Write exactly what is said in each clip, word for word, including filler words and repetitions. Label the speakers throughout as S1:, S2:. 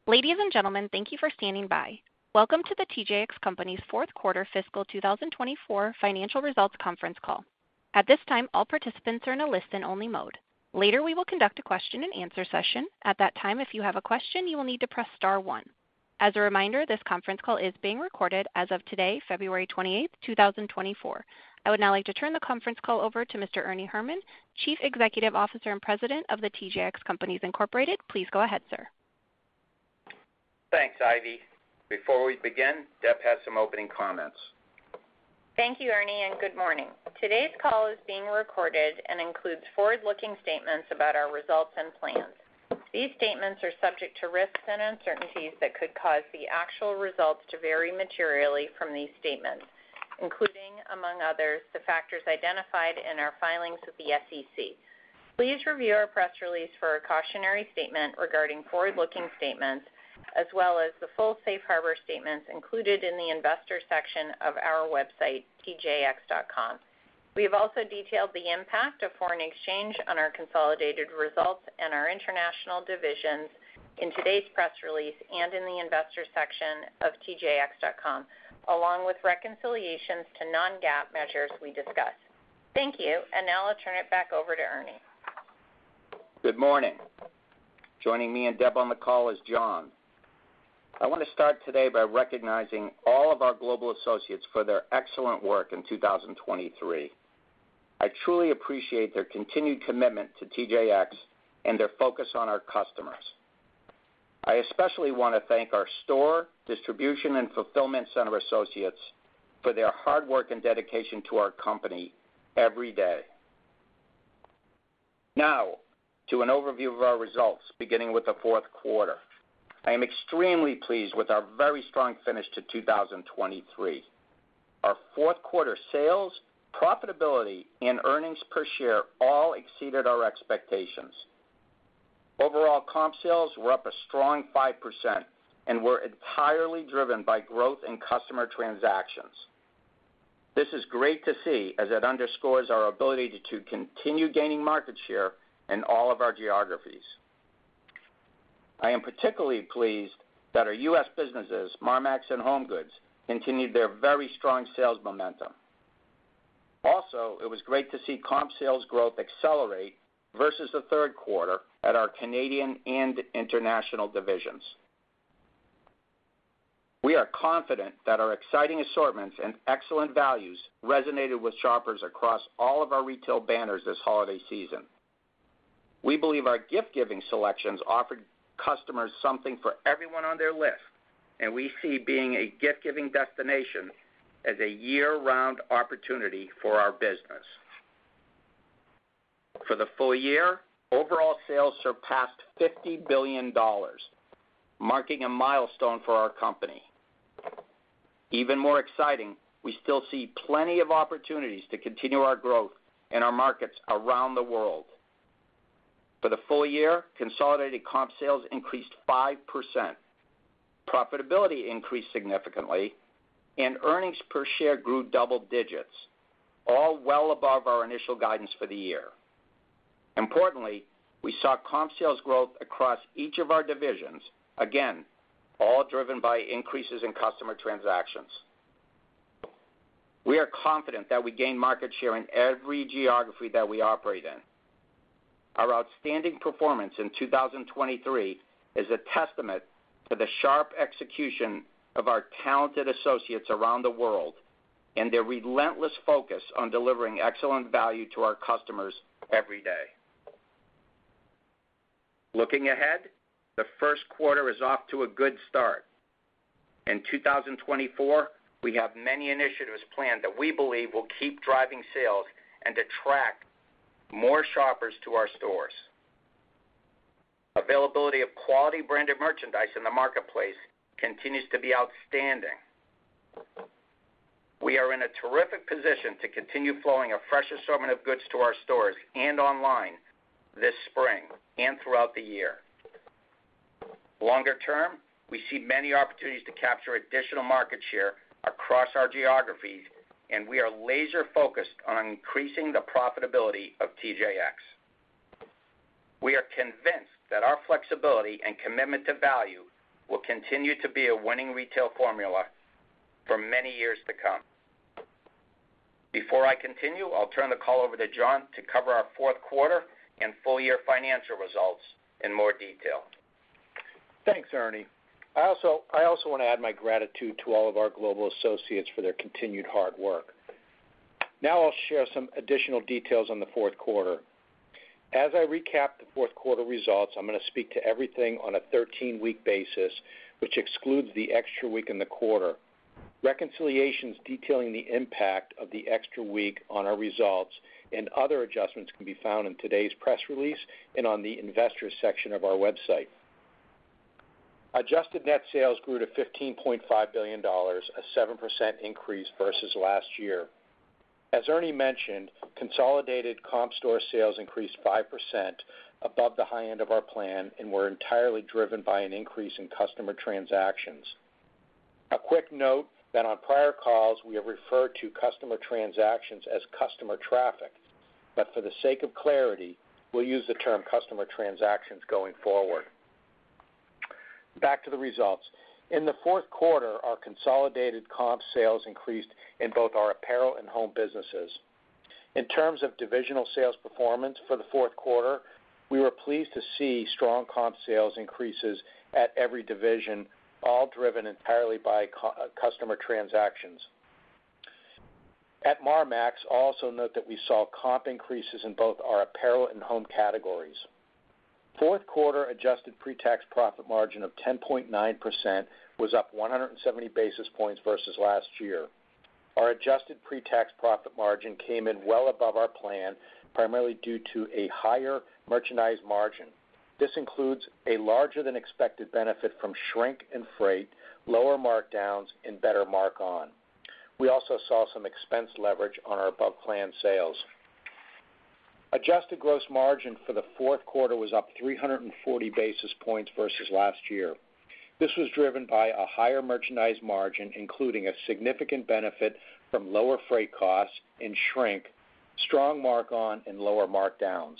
S1: Ladies and gentlemen, thank you for standing by. Welcome to the T J X Companies' fourth quarter fiscal two thousand twenty-four financial results conference call. At this time, all participants are in a listen-only mode. Later, we will conduct a question-and-answer session. At that time, if you have a question, you will need to press star one. As a reminder, this conference call is being recorded as of today, February twenty-eighth, two thousand twenty-four. I would now like to turn the conference call over to Mister Ernie Herrmann, Chief Executive Officer and President of the T J X Companies, Incorporated. Please go ahead, sir.
S2: Thanks, Ivy. Before we begin, Deb has some opening comments.
S3: Thank you, Ernie, and good morning. Today's call is being recorded and includes forward-looking statements about our results and plans. These statements are subject to risks and uncertainties that could cause the actual results to vary materially from these statements, including, among others, the factors identified in our filings with the S E C. Please review our press release for a cautionary statement regarding forward-looking statements, as well as the full safe harbor statements included in the investor section of our website, T J X dot com. We have also detailed the impact of foreign exchange on our consolidated results and our international divisions in today's press release and in the investor section of T J X dot com, along with reconciliations to non-GAAP measures we discuss. Thank you, and now I'll turn it back over to Ernie.
S2: Good morning. Joining me and Deb on the call is John. I want to start today by recognizing all of our global associates for their excellent work in two thousand twenty-three. I truly appreciate their continued commitment to T J X and their focus on our customers. I especially want to thank our store, distribution, and fulfillment center associates for their hard work and dedication to our company every day. Now, to an overview of our results, beginning with the fourth quarter. I am extremely pleased with our very strong finish to two thousand twenty-three. Our fourth quarter sales, profitability, and earnings per share all exceeded our expectations. Overall comp sales were up a strong five percent and were entirely driven by growth in customer transactions. This is great to see as it underscores our ability to continue gaining market share in all of our geographies. I am particularly pleased that our U S businesses, Marmaxx and HomeGoods, continued their very strong sales momentum. Also, it was great to see comp sales growth accelerate versus the third quarter at our Canadian and international divisions. We are confident that our exciting assortments and excellent values resonated with shoppers across all of our retail banners this holiday season. We believe our gift-giving selections offered customers something for everyone on their list, and we see being a gift-giving destination as a year-round opportunity for our business. For the full year, overall sales surpassed fifty billion dollars, marking a milestone for our company. Even more exciting, we still see plenty of opportunities to continue our growth in our markets around the world. For the full year, consolidated comp sales increased five percent. Profitability increased significantly, and earnings per share grew double digits, all well above our initial guidance for the year. Importantly, we saw comp sales growth across each of our divisions, again, all driven by increases in customer transactions. We are confident that we gain market share in every geography that we operate in. Our outstanding performance in two thousand twenty-three is a testament to the sharp execution of our talented associates around the world and their relentless focus on delivering excellent value to our customers every day. Looking ahead, the first quarter is off to a good start. In two thousand twenty-four, we have many initiatives planned that we believe will keep driving sales and attract more shoppers to our stores. Availability of quality branded merchandise in the marketplace continues to be outstanding. We are in a terrific position to continue flowing a fresh assortment of goods to our stores and online this spring and throughout the year. Longer term, we see many opportunities to capture additional market share across our geographies, and we are laser focused on increasing the profitability of T J X. We are convinced that our flexibility and commitment to value will continue to be a winning retail formula for many years to come. Before I continue, I'll turn the call over to John to cover our fourth quarter and full year financial results in more detail.
S4: Thanks, Ernie. I also, I also want to add my gratitude to all of our global associates for their continued hard work. Now I'll share some additional details on the fourth quarter. As I recap the fourth quarter results, I'm going to speak to everything on a thirteen-week basis, which excludes the extra week in the quarter. Reconciliations detailing the impact of the extra week on our results and other adjustments can be found in today's press release and on the investors section of our website. Adjusted net sales grew to fifteen point five billion dollars, a seven percent increase versus last year. As Ernie mentioned, consolidated comp store sales increased five percent above the high end of our plan and were entirely driven by an increase in customer transactions. A quick note that on prior calls we have referred to customer transactions as customer traffic, but for the sake of clarity, we'll use the term customer transactions going forward. Back to the results. In the fourth quarter, our consolidated comp sales increased in both our apparel and home businesses. In terms of divisional sales performance for the fourth quarter, we were pleased to see strong comp sales increases at every division, all driven entirely by co- customer transactions. At Marmaxx, also note that we saw comp increases in both our apparel and home categories. Fourth quarter adjusted pre-tax profit margin of ten point nine percent was up one hundred seventy basis points versus last year. Our adjusted pre-tax profit margin came in well above our plan, primarily due to a higher merchandise margin. This includes a larger than expected benefit from shrink and freight, lower markdowns, and better mark-on. We also saw some expense leverage on our above-plan sales. Adjusted gross margin for the fourth quarter was up three hundred forty basis points versus last year. This was driven by a higher merchandise margin, including a significant benefit from lower freight costs and shrink, strong mark-on, and lower markdowns.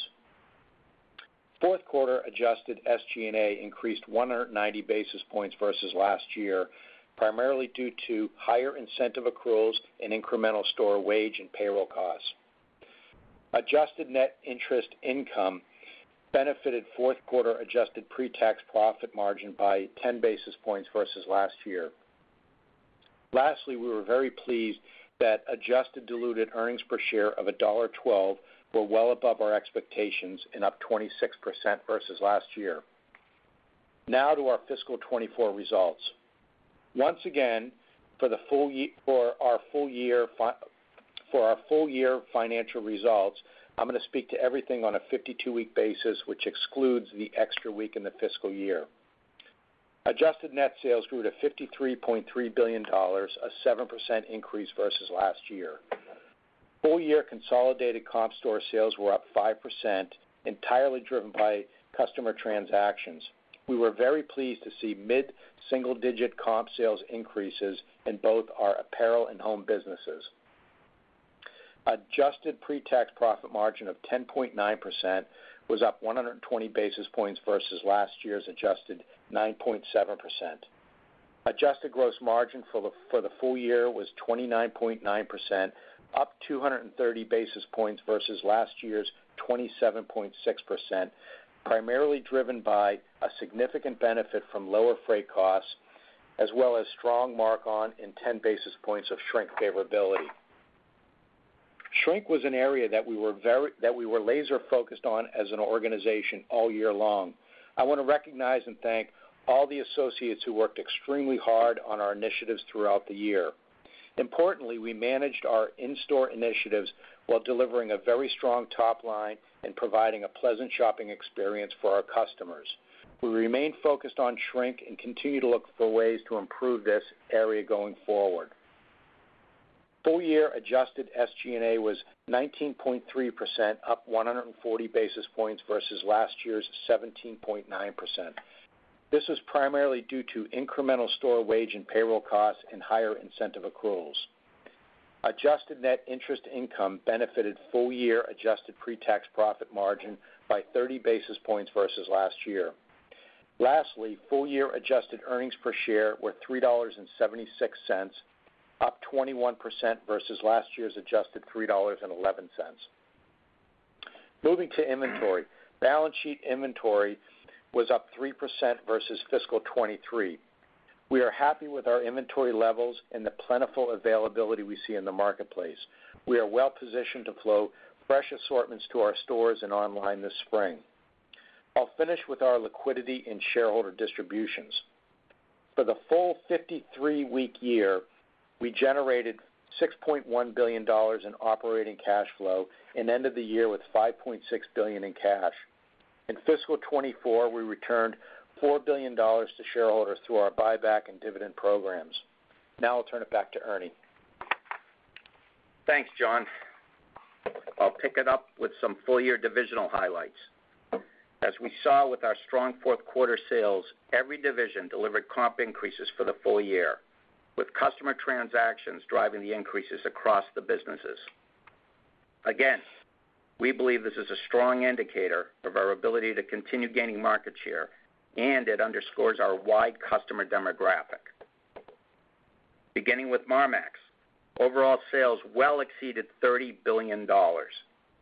S4: Fourth quarter adjusted S G and A increased one hundred ninety basis points versus last year, primarily due to higher incentive accruals and incremental store wage and payroll costs. Adjusted net interest income benefited fourth quarter adjusted pre-tax profit margin by ten basis points versus last year. Lastly, we were very pleased that adjusted diluted earnings per share of one dollar and twelve cents were well above our expectations and up twenty-six percent versus last year. Now to our fiscal twenty-four results. Once again, for the full year, for our full year fi- for our full year financial results, I'm going to speak to everything on a fifty-two week basis, which excludes the extra week in the fiscal year. Adjusted net sales grew to fifty-three point three billion dollars, a seven percent increase versus last year. Full year consolidated comp store sales were up five percent, entirely driven by customer transactions. We were very pleased to see mid-single digit comp sales increases in both our apparel and home businesses. Adjusted pre-tax profit margin of ten point nine percent was up one hundred twenty basis points versus last year's adjusted nine point seven percent. Adjusted gross margin for the, for the full year was twenty-nine point nine percent, up two hundred thirty basis points versus last year's twenty-seven point six percent, primarily driven by a significant benefit from lower freight costs, as well as strong mark-on and ten basis points of shrink favorability. Shrink was an area that we were very that we were laser focused on as an organization all year long. I want to recognize and thank all the associates who worked extremely hard on our initiatives throughout the year. Importantly, we managed our in-store initiatives while delivering a very strong top line and providing a pleasant shopping experience for our customers. We remain focused on shrink and continue to look for ways to improve this area going forward. Full year adjusted S G and A was nineteen point three percent, up one hundred forty basis points versus last year's seventeen point nine percent. This was primarily due to incremental store wage and payroll costs and higher incentive accruals. Adjusted net interest income benefited full year adjusted pre-tax profit margin by thirty basis points versus last year. Lastly, full-year adjusted earnings per share were three dollars and seventy-six cents, up twenty-one percent versus last year's adjusted three dollars and eleven cents. Moving to inventory, balance sheet inventory was up three percent versus fiscal twenty-three. We are happy with our inventory levels and the plentiful availability we see in the marketplace. We are well positioned to flow fresh assortments to our stores and online this spring. I'll finish with our liquidity and shareholder distributions. For the full fifty-three week year, we generated six point one billion dollars in operating cash flow and ended the year with five point six billion dollars in cash. In fiscal twenty-four, we returned four billion dollars to shareholders through our buyback and dividend programs. Now I'll turn it back to Ernie.
S2: Thanks, John. I'll pick it up with some full-year divisional highlights. As we saw with our strong fourth quarter sales, every division delivered comp increases for the full year, with customer transactions driving the increases across the businesses. Again, we believe this is a strong indicator of our ability to continue gaining market share, and it underscores our wide customer demographic. Beginning with Marmaxx, overall sales well exceeded thirty billion dollars.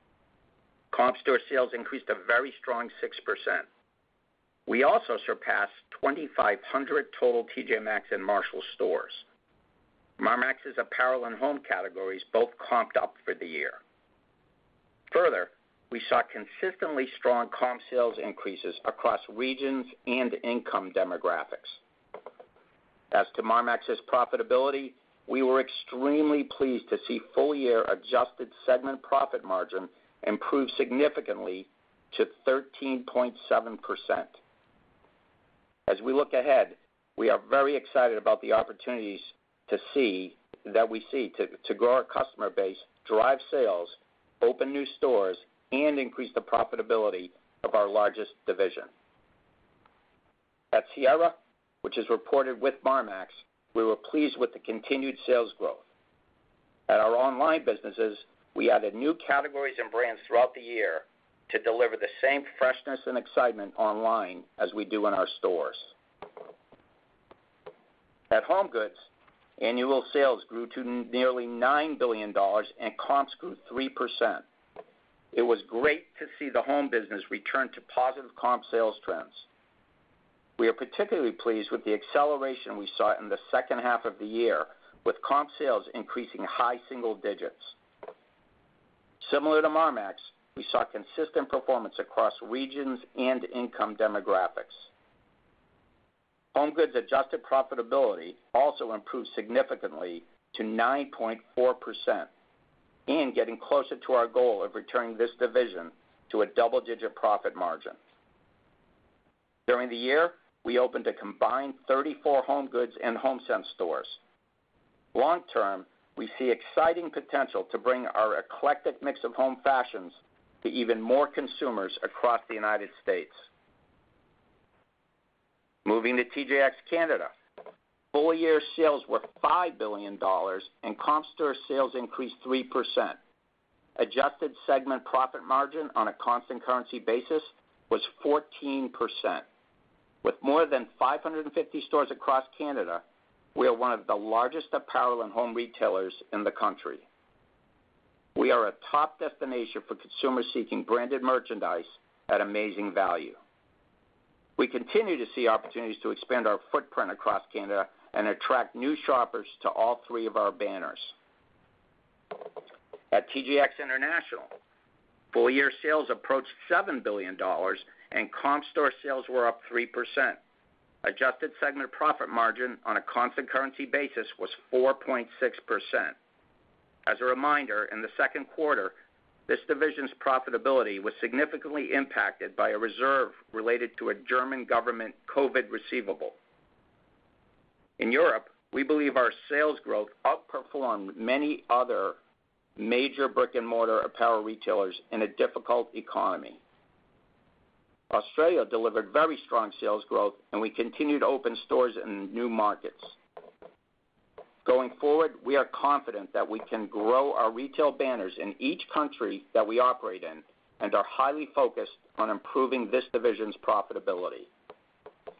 S2: Comp store sales increased a very strong six percent. We also surpassed twenty-five hundred total T J Maxx and Marshalls stores. Marmaxx's apparel and home categories both comped up for the year. Further, we saw consistently strong comp sales increases across regions and income demographics. As to Marmaxx's profitability, we were extremely pleased to see full-year adjusted segment profit margin improve significantly to thirteen point seven percent. As we look ahead, we are very excited about the opportunities to see that we see to, to grow our customer base, drive sales, open new stores, and increase the profitability of our largest division. At Sierra, which is reported with Marmaxx, we were pleased with the continued sales growth. At our online businesses, we added new categories and brands throughout the year to deliver the same freshness and excitement online as we do in our stores. At HomeGoods, annual sales grew to nearly nine billion dollars and comps grew three percent. It was great to see the home business return to positive comp sales trends. We are particularly pleased with the acceleration we saw in the second half of the year, with comp sales increasing high single digits. Similar to Marmaxx, we saw consistent performance across regions and income demographics. HomeGoods adjusted profitability also improved significantly to nine point four percent, and getting closer to our goal of returning this division to a double-digit profit margin. During the year, we opened a combined thirty-four HomeGoods and HomeSense stores. Long term, we see exciting potential to bring our eclectic mix of home fashions to even more consumers across the United States. Moving to T J X Canada, full-year sales were five billion dollars and comp store sales increased three percent. Adjusted segment profit margin on a constant currency basis was fourteen percent. With more than five hundred fifty stores across Canada, we are one of the largest apparel and home retailers in the country. We are a top destination for consumers seeking branded merchandise at amazing value. We continue to see opportunities to expand our footprint across Canada and attract new shoppers to all three of our banners. At T J X International, full-year sales approached seven billion dollars and comp store sales were up three percent. Adjusted segment profit margin on a constant currency basis was four point six percent. As a reminder, in the second quarter, this division's profitability was significantly impacted by a reserve related to a German government COVID receivable. In Europe, we believe our sales growth outperformed many other major brick-and-mortar apparel retailers in a difficult economy. Australia delivered very strong sales growth, and we continue to open stores in new markets. Going forward, we are confident that we can grow our retail banners in each country that we operate in and are highly focused on improving this division's profitability.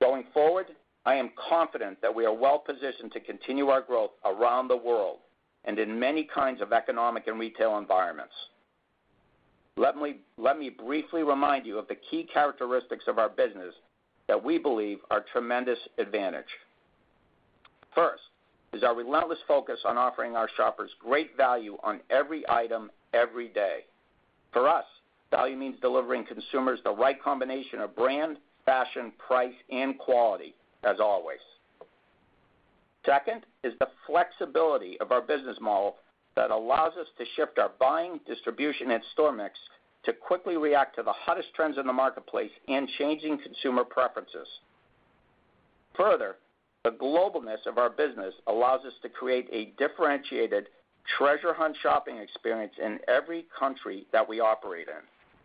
S2: Going forward, I am confident that we are well positioned to continue our growth around the world and in many kinds of economic and retail environments. Let me, let me briefly remind you of the key characteristics of our business that we believe are tremendous advantage. First is our relentless focus on offering our shoppers great value on every item every day. For us, value means delivering consumers the right combination of brand, fashion, price, and quality, as always. Second is the flexibility of our business model that allows us to shift our buying, distribution, and store mix to quickly react to the hottest trends in the marketplace and changing consumer preferences. Further, the globalness of our business allows us to create a differentiated treasure hunt shopping experience in every country that we operate in.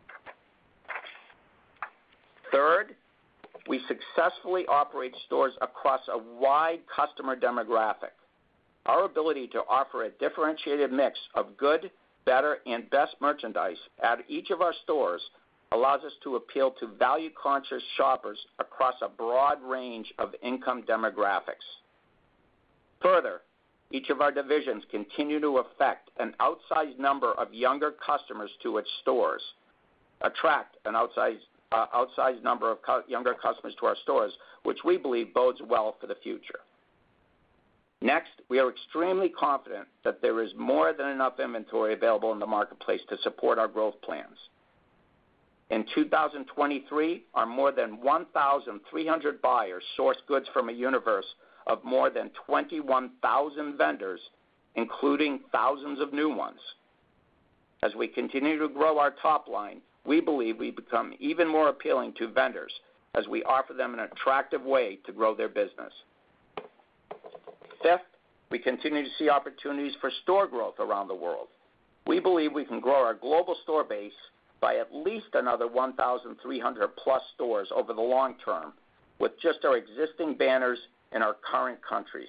S2: Third, we successfully operate stores across a wide customer demographic. Our ability to offer a differentiated mix of good, better, and best merchandise at each of our stores allows us to appeal to value-conscious shoppers across a broad range of income demographics. Further, each of our divisions continue to affect an outsized number of younger customers to its stores, attract an outsized, uh, outsized number of co- younger customers to our stores, which we believe bodes well for the future. Next, we are extremely confident that there is more than enough inventory available in the marketplace to support our growth plans. In two thousand twenty-three, our more than one thousand three hundred buyers sourced goods from a universe of more than twenty-one thousand vendors, including thousands of new ones. As we continue to grow our top line, we believe we become even more appealing to vendors as we offer them an attractive way to grow their business. Fifth, we continue to see opportunities for store growth around the world. We believe we can grow our global store base by at least another one thousand three hundred plus stores over the long term with just our existing banners in our current countries.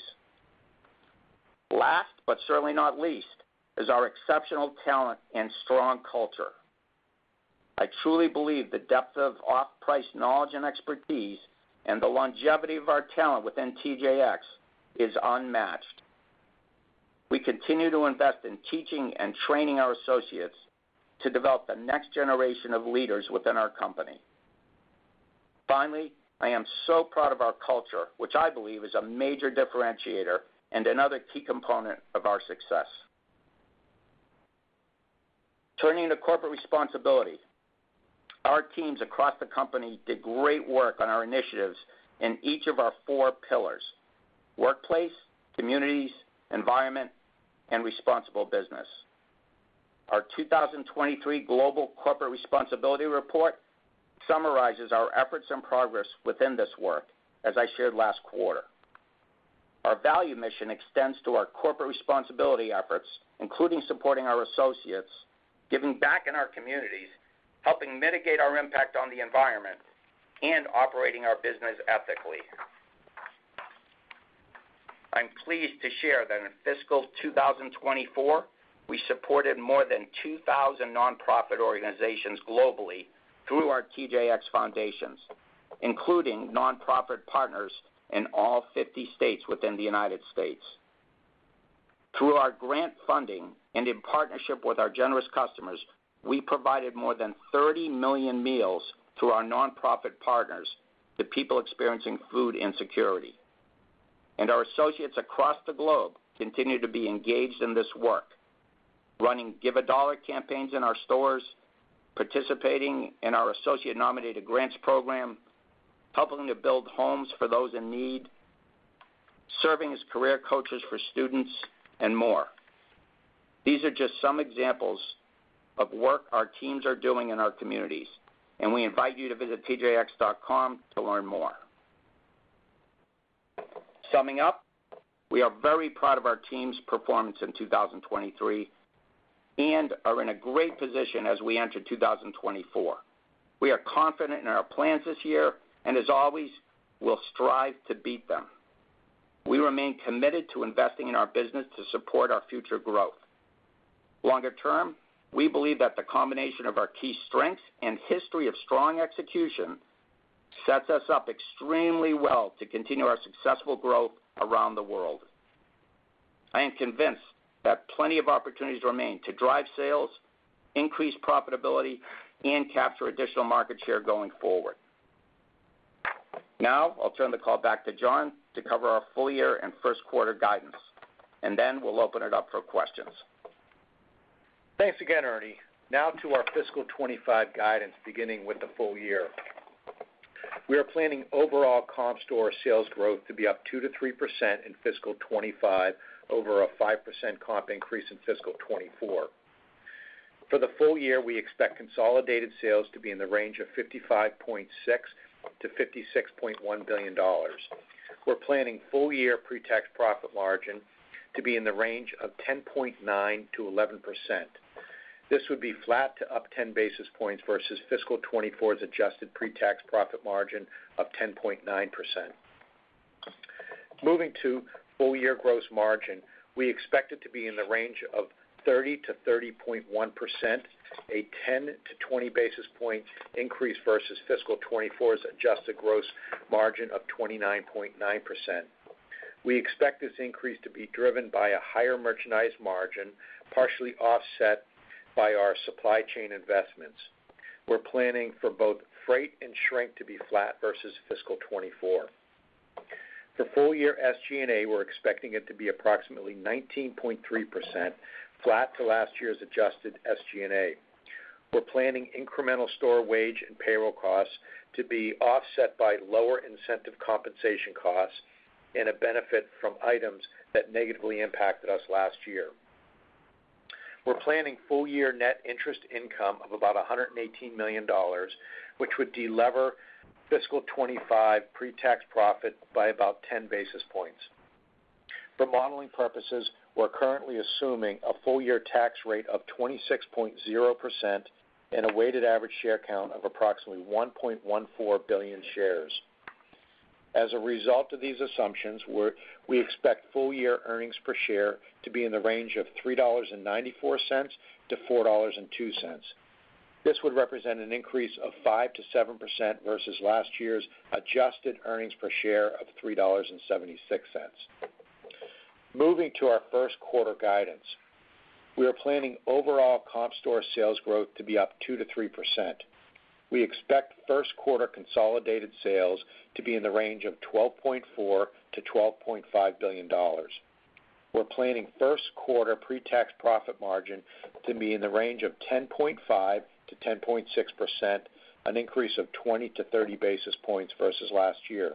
S2: Last, but certainly not least, is our exceptional talent and strong culture. I truly believe the depth of off-price knowledge and expertise and the longevity of our talent within T J X is unmatched. We continue to invest in teaching and training our associates to develop the next generation of leaders within our company. Finally, I am so proud of our culture, which I believe is a major differentiator and another key component of our success. Turning to corporate responsibility, our teams across the company did great work on our initiatives in each of our four pillars: workplace, communities, environment, and responsible business. Our two thousand twenty-three Global Corporate Responsibility Report summarizes our efforts and progress within this work, as I shared last quarter. Our value mission extends to our corporate responsibility efforts, including supporting our associates, giving back in our communities, helping mitigate our impact on the environment, and operating our business ethically. I'm pleased to share that in fiscal two thousand twenty-four, we supported more than two thousand nonprofit organizations globally through our T J X foundations, including nonprofit partners in all fifty states within the United States. Through our grant funding and in partnership with our generous customers, we provided more than thirty million meals through our nonprofit partners to people experiencing food insecurity. And our associates across the globe continue to be engaged in this work, running Give a Dollar campaigns in our stores, participating in our associate-nominated grants program, helping to build homes for those in need, serving as career coaches for students, and more. These are just some examples of work our teams are doing in our communities, and we invite you to visit T J X dot com to learn more. Summing up, we are very proud of our team's performance in two thousand twenty-three and are in a great position as we enter two thousand twenty-four. We are confident in our plans this year, and as always, we'll strive to beat them. We remain committed to investing in our business to support our future growth. Longer term, we believe that the combination of our key strengths and history of strong execution sets us up extremely well to continue our successful growth around the world. I am convinced that plenty of opportunities remain to drive sales, increase profitability, and capture additional market share going forward. Now, I'll turn the call back to John to cover our full year and first quarter guidance, and then we'll open it up for questions.
S4: Thanks again, Ernie. Now to our fiscal twenty-five guidance, beginning with the full year. We are planning overall comp store sales growth to be up two to three percent in fiscal twenty-five over a five percent comp increase in fiscal twenty-four. For the full year, we expect consolidated sales to be in the range of fifty-five point six to fifty-six point one billion dollars. We're planning full year pre-tax profit margin to be in the range of ten point nine to eleven percent. This would be flat to up ten basis points versus fiscal twenty-four's adjusted pre-tax profit margin of ten point nine percent. Moving to full year gross margin, we expect it to be in the range of thirty to thirty point one percent, a ten to twenty basis point increase versus fiscal twenty-four's adjusted gross margin of twenty-nine point nine percent. We expect this increase to be driven by a higher merchandise margin, partially offset by our supply chain investments. We're planning for both freight and shrink to be flat versus fiscal twenty-four. For full year S G and A, we're expecting it to be approximately nineteen point three percent, flat to last year's adjusted S G and A. We're planning incremental store wage and payroll costs to be offset by lower incentive compensation costs and a benefit from items that negatively impacted us last year. We're planning full year net interest income of about one hundred eighteen million dollars, which would delever fiscal twenty-five pre-tax profit by about ten basis points. For modeling purposes, we're currently assuming a full year tax rate of twenty-six point zero percent and a weighted average share count of approximately one point one four billion shares. As a result of these assumptions, we're, we expect full year earnings per share to be in the range of three dollars and ninety-four cents to four dollars and two cents. This would represent an increase of five to seven percent versus last year's adjusted earnings per share of three dollars and seventy-six cents. Moving to our first quarter guidance, we are planning overall comp store sales growth to be up two to three percent. We expect first quarter consolidated sales to be in the range of twelve point four to twelve point five billion dollars. We're planning first quarter pre-tax profit margin to be in the range of ten point five to ten point six percent, an increase of twenty to thirty basis points versus last year.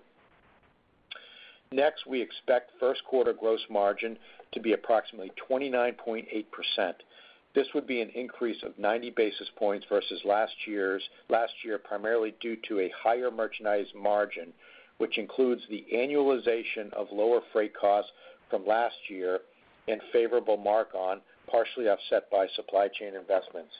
S4: Next, we expect first quarter gross margin to be approximately twenty-nine point eight percent. This would be an increase of ninety basis points versus last year's last year, primarily due to a higher merchandise margin, which includes the annualization of lower freight costs from last year and favorable mark-on, partially offset by supply chain investments.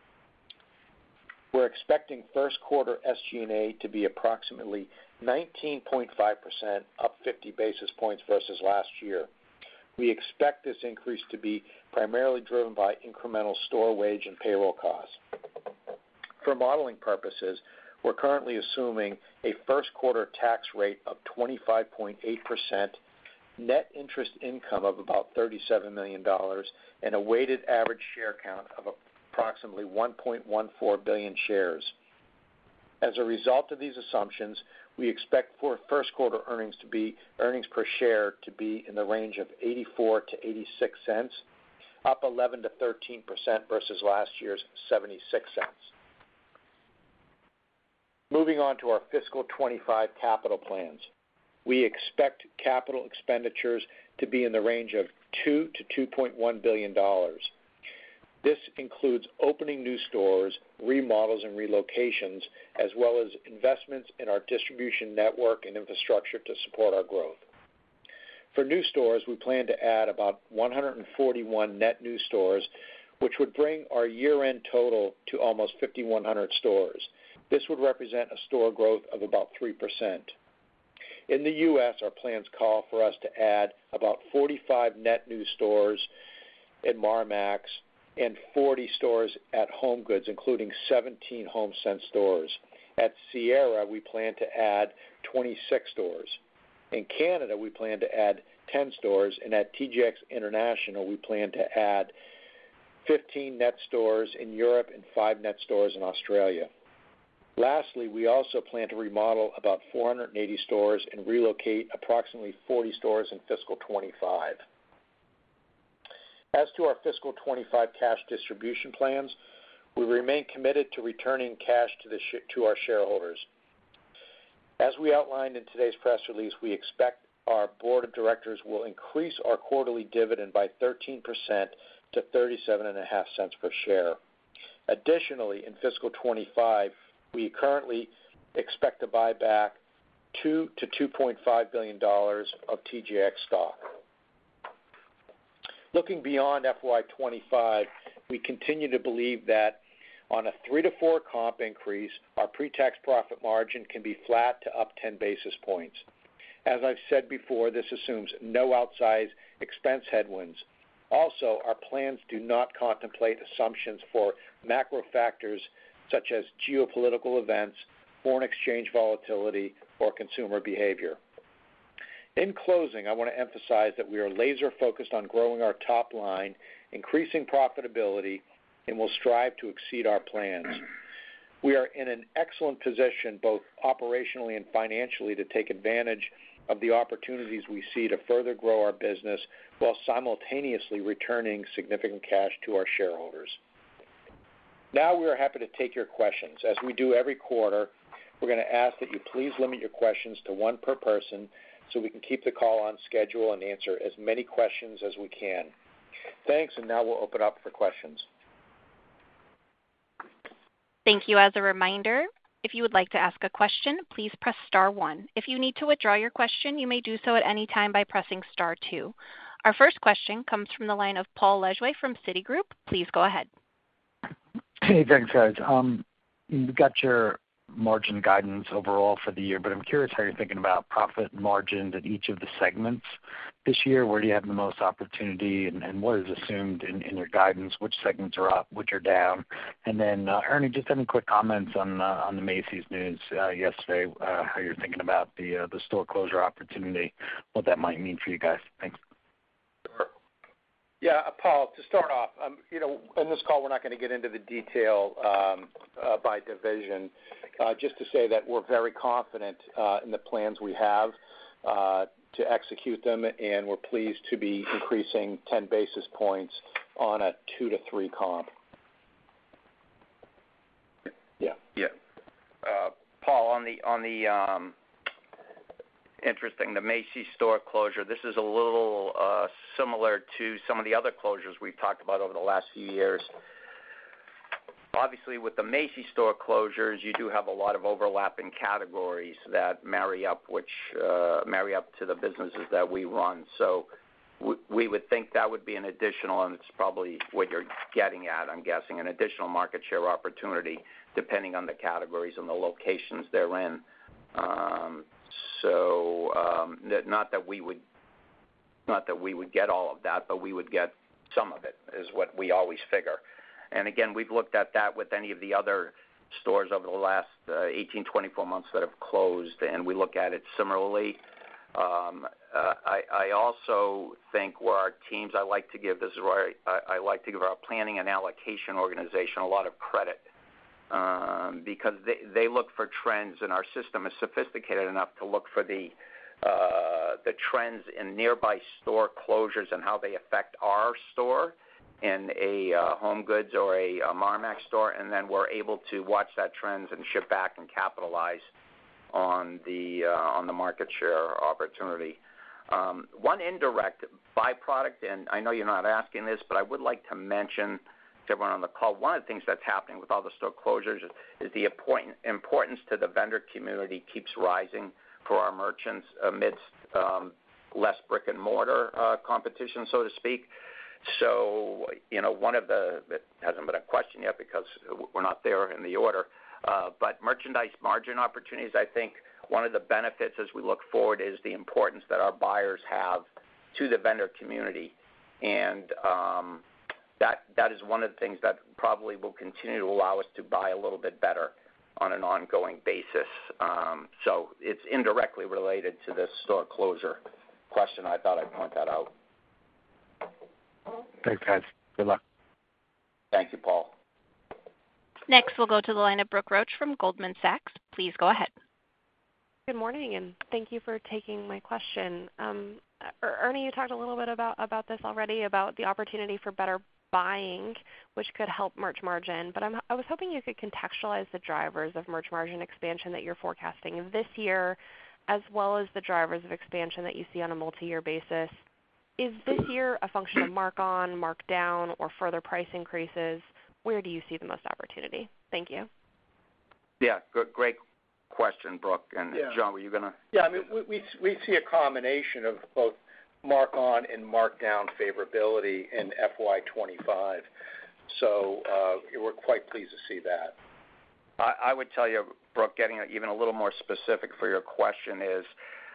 S4: We're expecting first quarter S G and A to be approximately nineteen point five percent, up fifty basis points versus last year. We expect this increase to be primarily driven by incremental store wage and payroll costs. For modeling purposes, we're currently assuming a first quarter tax rate of twenty-five point eight percent, net interest income of about thirty-seven million dollars, and a weighted average share count of approximately one point one four billion shares. As a result of these assumptions, we expect for first quarter earnings to be earnings per share to be in the range of eighty-four to eighty-six cents, up eleven to thirteen percent versus last year's seventy-six cents. Moving on to our fiscal twenty-five capital plans. We expect capital expenditures to be in the range of two to two point one billion dollars. This includes opening new stores, remodels, and relocations, as well as investments in our distribution network and infrastructure to support our growth. For new stores, we plan to add about one hundred forty-one net new stores, which would bring our year-end total to almost fifty-one hundred stores. This would represent a store growth of about three percent. In the U S, our plans call for us to add about forty-five net new stores at Marmaxx and forty stores at HomeGoods, including seventeen HomeSense stores. At Sierra, we plan to add twenty-six stores. In Canada, we plan to add ten stores, and at T J X International, we plan to add fifteen net stores in Europe and five net stores in Australia. Lastly, we also plan to remodel about four hundred eighty stores and relocate approximately forty stores in fiscal twenty-five. As to our fiscal twenty-five cash distribution plans, we remain committed to returning cash to, the sh- to our shareholders. As we outlined in today's press release, we expect our board of directors will increase our quarterly dividend by thirteen percent to thirty-seven point five cents per share. Additionally, in fiscal twenty-five, we currently expect to buy back two to two point five billion dollars of T J X stock. Looking beyond F Y twenty-five, we continue to believe that on a three to four comp increase, our pre-tax profit margin can be flat to up ten basis points. As I've said before, this assumes no outsized expense headwinds. Also, our plans do not contemplate assumptions for macro factors such as geopolitical events, foreign exchange volatility, or consumer behavior. In closing, I want to emphasize that we are laser-focused on growing our top line, increasing profitability, and will strive to exceed our plans. We are in an excellent position, both operationally and financially, to take advantage of the opportunities we see to further grow our business while simultaneously returning significant cash to our shareholders. Now we are happy to take your questions. As we do every quarter, we're going to ask that you please limit your questions to one per person so we can keep the call on schedule and answer as many questions as we can. Thanks, and now we'll open up for questions.
S1: Thank you. As a reminder, if you would like to ask a question, please press star one. If you need to withdraw your question, you may do so at any time by pressing star two. Our first question comes from the line of Paul Lejuez from Citigroup. Please go ahead.
S5: Hey, thanks, guys. Um, you've got your margin guidance overall for the year, but I'm curious how you're thinking about profit margins at each of the segments this year. Where do you have the most opportunity, and, and what is assumed in, in your guidance? Which segments are up, which are down? And then, uh, Ernie, just any quick comments on uh, on the Macy's news uh, yesterday, uh, how you're thinking about the uh, the store closure opportunity, what that might mean for you guys. Thanks.
S4: Sure. Yeah, Paul, to start off, um, you know, in this call, we're not going to get into the detail um, uh, by division. Uh, just to say that we're very confident uh, in the plans we have uh, to execute them, and we're pleased to be increasing ten basis points on a two to three comp. Yeah.
S2: Yeah. Uh, Paul, on the on the um, interesting, the Macy's store closure. This is a little uh, similar to some of the other closures we've talked about over the last few years. Obviously, with the Macy's store closures, you do have a lot of overlapping categories that marry up, which uh, marry up to the businesses that we run. So w- we would think that would be an additional, and it's probably what you're getting at, I'm guessing, an additional market share opportunity depending on the categories and the locations they're in. Um, so um, not that we would, not that we would get all of that, but we would get some of it, is what we always figure. And again, we've looked at that with any of the other stores over the last uh, eighteen, twenty-four months that have closed, and we look at it similarly. Um, uh, I, I also think where our teams, I like to give, this is where I, I like to give our planning and allocation organization a lot of credit um, because they, they look for trends, and our system is sophisticated enough to look for the uh, the trends in nearby store closures and how they affect our store in a uh, Home Goods or a, a Marmaxx store, and then we're able to watch that trends and ship back and capitalize on the uh, on the market share opportunity. Um, one indirect byproduct, and I know you're not asking this, but I would like to mention to everyone on the call, one of the things that's happening with all the store closures is, is the important, importance to the vendor community keeps rising for our merchants amidst um, less brick and mortar uh, competition, so to speak. So, you know, one of the, it hasn't been a question yet because we're not there in the order, uh, but merchandise margin opportunities, I think one of the benefits as we look forward is the importance that our buyers have to the vendor community. And um, that that is one of the things that probably will continue to allow us to buy a little bit better on an ongoing basis. Um, so it's indirectly related to this store closure question. I thought I'd point that out.
S5: Thanks, guys. Good luck.
S2: Thank you, Paul.
S1: Next, we'll go to the line of Brooke Roach from Goldman Sachs. Please go ahead.
S6: Good morning, and thank you for taking my question. Um, Ernie, you talked a little bit about, about this already, about the opportunity for better buying, which could help merch margin. But I'm, I was hoping you could contextualize the drivers of merch margin expansion that you're forecasting this year, as well as the drivers of expansion that you see on a multi-year basis. Is this year a function of mark-on, markdown, or further price increases? Where do you see the most opportunity? Thank you.
S2: Yeah, good, great question, Brooke. And
S4: yeah.
S2: John, were you going to?
S4: Yeah, I mean, we, we we see a combination of both mark-on and markdown favorability in F Y twenty-five. So uh, we're quite pleased to see that.
S2: I, I would tell you, Brooke, getting even a little more specific for your question is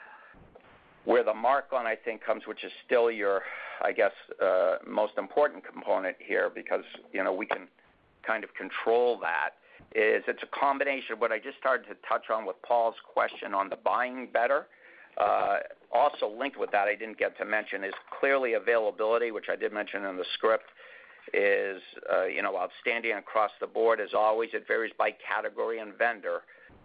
S2: where the mark-on, I think, comes, which is still your, I guess, uh, most important component here because, you know, we can kind of control that, is it's a combination of what I just started to touch on with Paul's question on the buying better. Uh, also linked with that, I didn't get to mention, is clearly availability, which I did mention in the script, is, uh, you know, outstanding across the board. As always, it varies by category and vendor.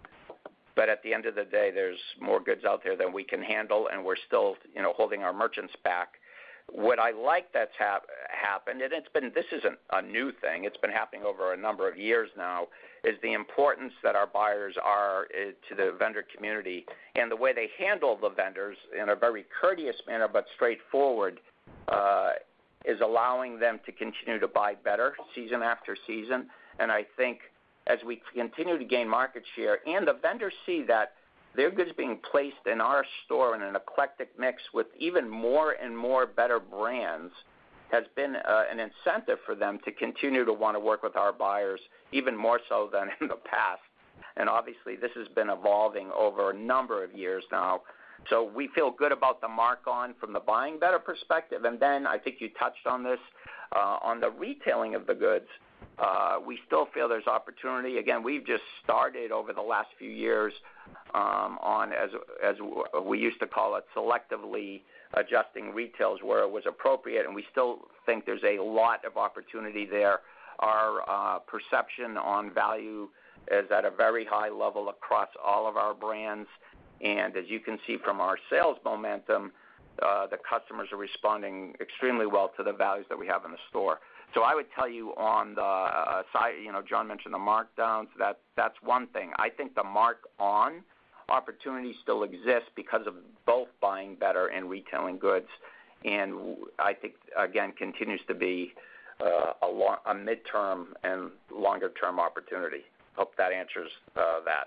S2: But at the end of the day, there's more goods out there than we can handle, and we're still, you know, holding our merchants back. What I like that's hap- happened, and it's been, this isn't a new thing, it's been happening over a number of years now, is the importance that our buyers are uh, to the vendor community and the way they handle the vendors in a very courteous manner but straightforward uh, is allowing them to continue to buy better season after season. And I think as we continue to gain market share and the vendors see that their goods being placed in our store in an eclectic mix with even more and more better brands has been uh, an incentive for them to continue to want to work with our buyers, even more so than in the past. And obviously this has been evolving over a number of years now. So we feel good about the mark-on from the buying better perspective. And then I think you touched on this, uh, on the retailing of the goods. Uh, we still feel there's opportunity. Again, we've just started over the last few years um, on, as as we used to call it, selectively adjusting retails where it was appropriate, and we still think there's a lot of opportunity there. Our uh, perception on value is at a very high level across all of our brands, and as you can see from our sales momentum, uh, the customers are responding extremely well to the values that we have in the store. So I would tell you on the uh, side, you know, John mentioned the markdowns. That that's one thing. I think the mark-on opportunity still exists because of both buying better and retailing goods, and I think again continues to be uh, a, long, a midterm and longer-term opportunity. Hope that answers uh, that.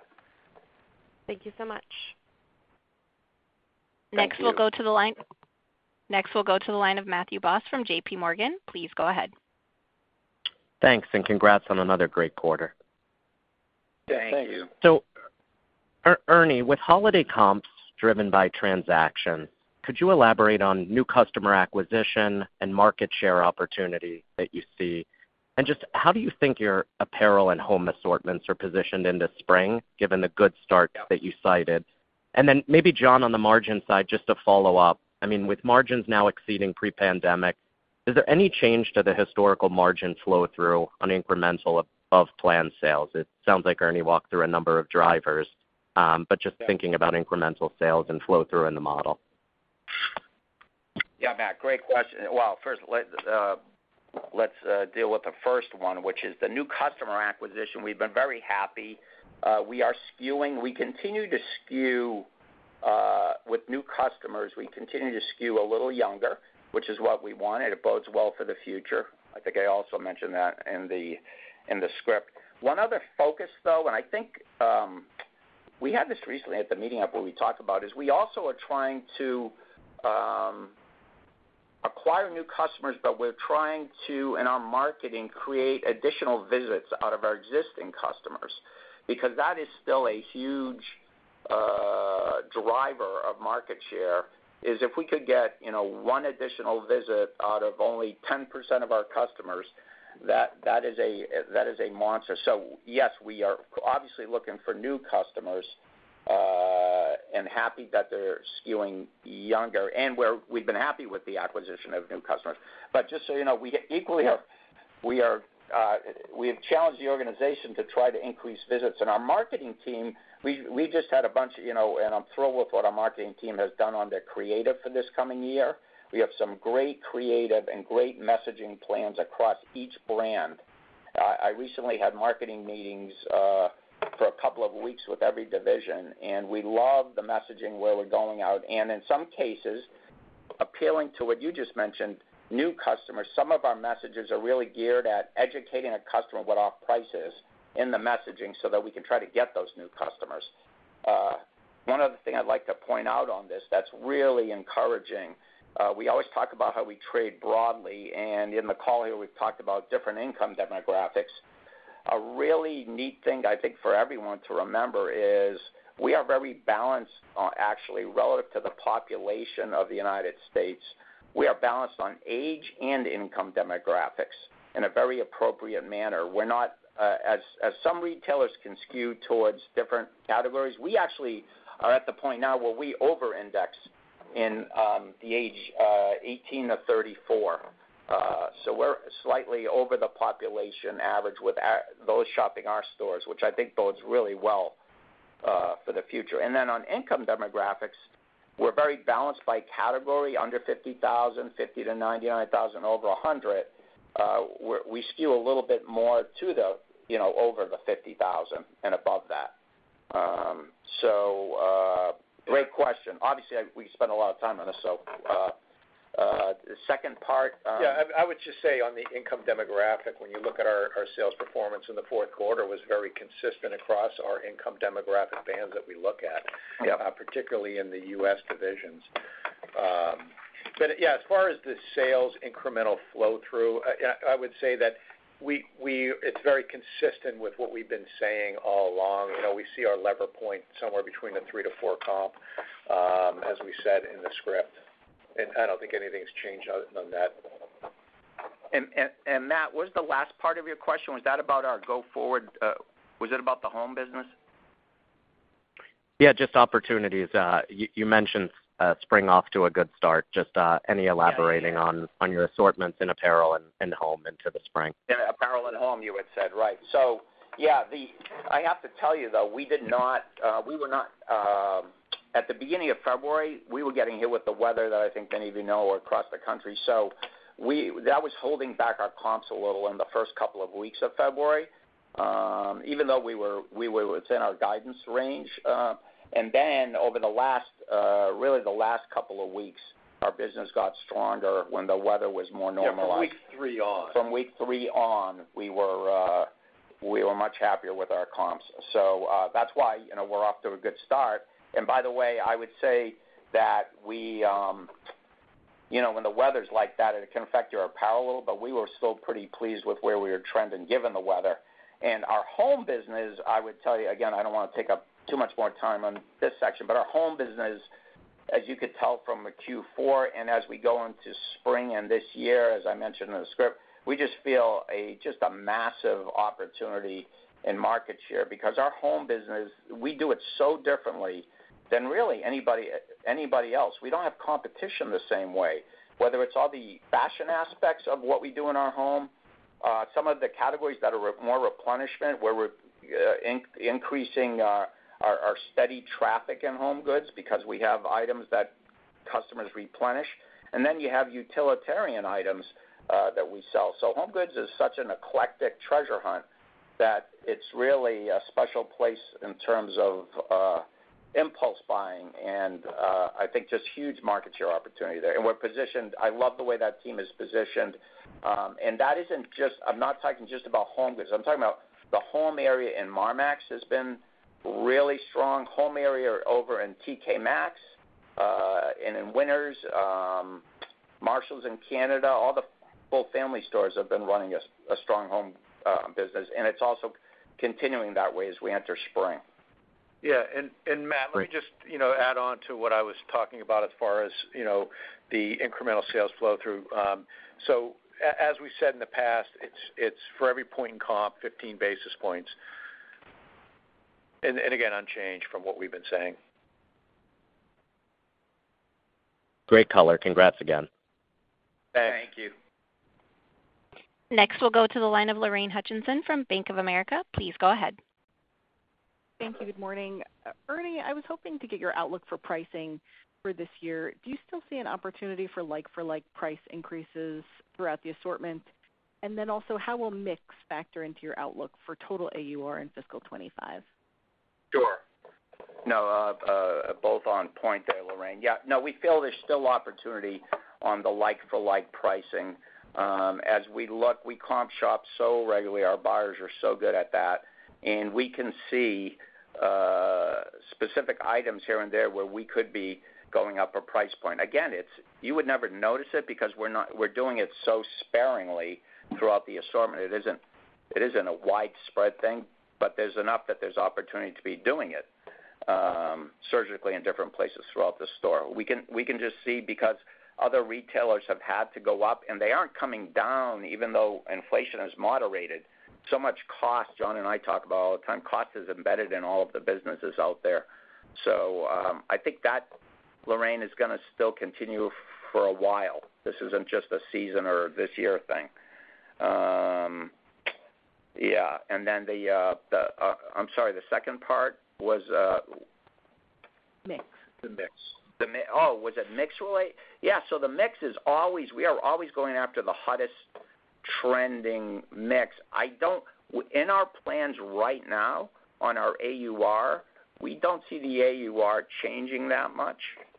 S6: Thank you so much.
S2: Thank
S1: Next,
S2: you.
S1: we'll go to the line. Next, we'll go to the line of Matthew Boss from J P Morgan. Please go ahead.
S7: Thanks, and congrats on another great quarter.
S2: Thank
S4: Thanks.
S2: you.
S7: So, er- Ernie, with holiday comps driven by transactions, could you elaborate on new customer acquisition and market share opportunity that you see? And just how do you think your apparel and home assortments are positioned into spring, given the good start that you cited? And then maybe, John, on the margin side, just to follow up, I mean, with margins now exceeding pre-pandemic, is there any change to the historical margin flow-through on incremental of, of planned sales? It sounds like Ernie walked through a number of drivers, um, but just yeah. thinking about incremental sales and flow-through in the model.
S2: Yeah, Matt, great question. Well, first, let, uh, let's uh, deal with the first one, which is the new customer acquisition. We've been very happy. Uh, we are skewing. We continue to skew uh, with new customers. We continue to skew a little younger, which is what we wanted. It bodes well for the future. I think I also mentioned that in the in the script. One other focus, though, and I think um, we had this recently at the meeting up where we talked about, is we also are trying to um, acquire new customers, but we're trying to, in our marketing, create additional visits out of our existing customers, because that is still a huge uh, driver of market share. Is if we could get, you know, one additional visit out of only ten percent of our customers, that that is a that is a monster. So yes, we are obviously looking for new customers, uh, and happy that they're skewing younger, and we're we've been happy with the acquisition of new customers. But just so you know, we equally are we are uh, we have challenged the organization to try to increase visits, and our marketing team. We we just had a bunch of, you know, and I'm thrilled with what our marketing team has done on their creative for this coming year. We have some great creative and great messaging plans across each brand. Uh, I recently had marketing meetings uh, for a couple of weeks with every division, and we love the messaging where we're going out. And in some cases, appealing to what you just mentioned, new customers, some of our messages are really geared at educating a customer what off price is in the messaging so that we can try to get those new customers. Uh, one other thing I'd like to point out on this that's really encouraging, uh, we always talk about how we trade broadly, and in the call here we've talked about different income demographics. A really neat thing I think for everyone to remember is we are very balanced uh, actually relative to the population of the United States. We are balanced on age and income demographics in a very appropriate manner. We're not Uh, as, as some retailers can skew towards different categories, we actually are at the point now where we over-index in um, the age uh, eighteen to thirty-four. Uh, so we're slightly over the population average with our, those shopping our stores, which I think bodes really well uh, for the future. And then on income demographics, we're very balanced by category, under fifty thousand, fifty to ninety-nine thousand, over one hundred. Uh, we're, we skew a little bit more to the, you know, over the fifty thousand and above that. Um, so, uh, great question. Obviously, I, we spent a lot of time on this. So, uh, uh, the second part. Um,
S4: yeah, I, I would just say on the income demographic, when you look at our, our sales performance in the fourth quarter, was very consistent across our income demographic bands that we look at,
S2: yep.
S4: uh, particularly in the U S divisions. Um, But, yeah, as far as the sales incremental flow-through, I, I would say that we we it's very consistent with what we've been saying all along. You know, we see our lever point somewhere between the three to four comp, um, as we said in the script. And I don't think anything's changed other than that.
S2: And, and, and Matt, what was the last part of your question? Was that about our go-forward? Uh, was it about the home business?
S7: Yeah, just opportunities. Uh, you, you mentioned Uh, spring off to a good start. Just uh, any elaborating yeah, yeah. on, on your assortments in apparel and, and home into the spring?
S2: In apparel and home, you had said, right. So, yeah, the I have to tell you, though, we did not, uh, we were not, uh, at the beginning of February, we were getting hit with the weather that I think many of you know across the country. So we that was holding back our comps a little in the first couple of weeks of February, um, even though we were, we were within our guidance range. Uh, And then over the last, uh, really the last couple of weeks, our business got stronger when the weather was more normalized.
S4: Yeah, from week three on.
S2: From week three on, we were uh, we were much happier with our comps. So uh, that's why, you know, we're off to a good start. And by the way, I would say that we, um, you know, when the weather's like that, it can affect your apparel a little, but we were still pretty pleased with where we were trending given the weather. And our home business, I would tell you, again, I don't want to take up too much more time on this section, but our home business, as you could tell from the Q four and as we go into spring and this year, as I mentioned in the script, we just feel a just a massive opportunity in market share because our home business, we do it so differently than really anybody anybody else. We don't have competition the same way, whether it's all the fashion aspects of what we do in our home, uh, some of the categories that are re- more replenishment, where we're uh, in- increasing uh, Our, our steady traffic in home goods because we have items that customers replenish. And then you have utilitarian items uh, that we sell. So home goods is such an eclectic treasure hunt that it's really a special place in terms of uh, impulse buying and uh, I think just huge market share opportunity there. And we're positioned, I love the way that team is positioned. Um, and that isn't just, I'm not talking just about home goods. I'm talking about the home area in Marmaxx has been really strong. Home area over in T K Maxx uh, and in Winners, um, Marshalls in Canada, all the full family stores have been running a, a strong home uh, business, and it's also continuing that way as we enter spring.
S4: Yeah, and, and Matt, let me just, you know, add on to what I was talking about as far as, you know, the incremental sales flow through. Um, so as we said in the past, it's it's for every point in comp, fifteen basis points. And, and again, unchanged from what we've been saying.
S7: Great color. Congrats again.
S2: Thank you.
S1: Next, we'll go to the line of Lorraine Hutchinson from Bank of America. Please go ahead.
S8: Thank you. Good morning. Uh, Ernie, I was hoping to get your outlook for pricing for this year. Do you still see an opportunity for like-for-like price increases throughout the assortment? And then also, how will mix factor into your outlook for total A U R in fiscal twenty-five?
S2: Sure. No, uh, uh, both on point there, Lorraine. Yeah, no, we feel there's still opportunity on the like-for-like pricing. Um, as we look, we comp shop so regularly. Our buyers are so good at that. And we can see uh, specific items here and there where we could be going up a price point. Again, it's you would never notice it because we're not we're doing it so sparingly throughout the assortment. It isn't it isn't a widespread thing, but there's enough that there's opportunity to be doing it um, surgically in different places throughout the store. We can we can just see because other retailers have had to go up, and they aren't coming down even though inflation is moderated. So much cost, John and I talk about all the time, cost is embedded in all of the businesses out there. So um, I think that, Lorraine, is going to still continue for a while. This isn't just a season or this year thing. Um, yeah, and then the, uh, the uh, I'm sorry, the second part was... Uh,
S8: mix.
S4: The mix.
S2: The mi- oh, was it mix related? Yeah, so the mix is always, we are always going after the hottest trending mix. I don't, in our plans right now on our A U R, we don't see the A U R changing that much.